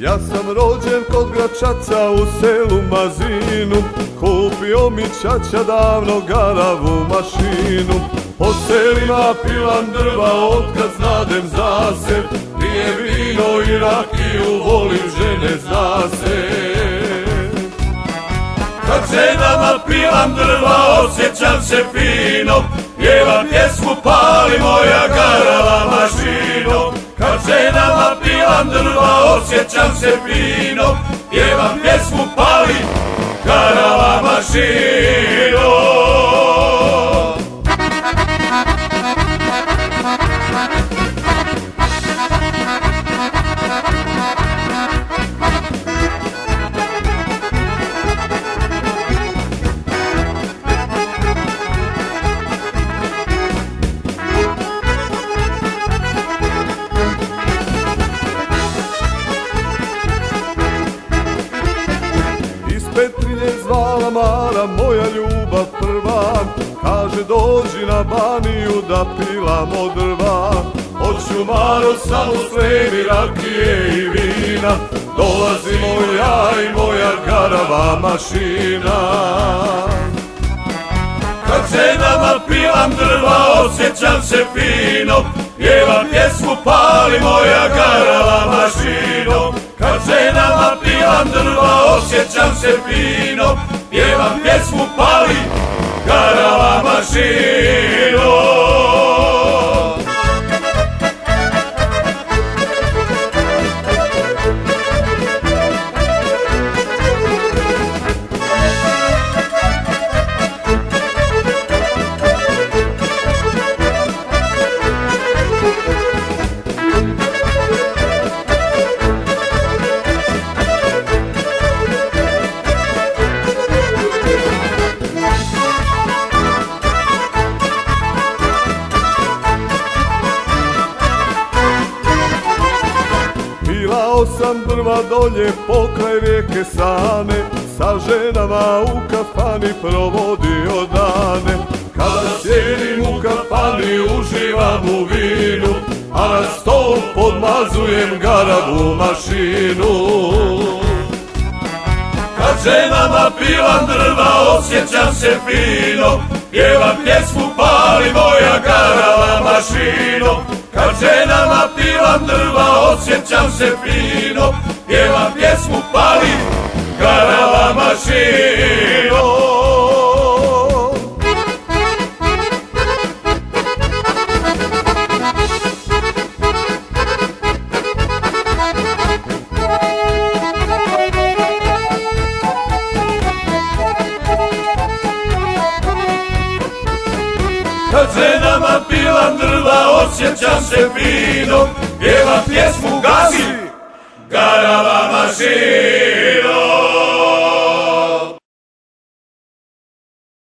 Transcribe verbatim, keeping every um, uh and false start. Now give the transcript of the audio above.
Ja sam rođen kod Gračaca u selu Mazinu, kupio mi ćaća davno garavu mašinu. Po selima pilam drva otkad znadem za se, pije vino i rakiju, volim žene zna se. Kad ženama pilam drva osjećam se fino, pjevam pjesmu pali moja garava mašino. Kad ženama pilam drva osjećam se fino, pjevam pjesmu pali garava mašino. Petrinje zvala Mara, moja ljubav prva, kaže dođi na Baniju da pilamo drva. Hoću Maro samo slemi rakije i vina, dolazimo ja i moja garava mašina. Kad ženama pilam drva osjećam se fino, pjevam pjesmu pali moja garava mašino. Kad ženama pilam drva osjećam se fino, pjevam pjesmu pali garava mašino. Pilao sam drva dolje pokraj rijeke Sane, sa ženama u kafani provodio dane. Kada sjedim u kafani uživam u vinu, a na stol podmazujem garavu mašinu. Kad ženama pilam drva osjećam se fino, pjevam pjesmu pali moja garava mašino. Kad ženama pilam drva osjećam se fino, pjevam pjesmu pali garava mašino. Kad ženama pilam drva osjećam se fino, pjevam pjesmu gasi garava mašina.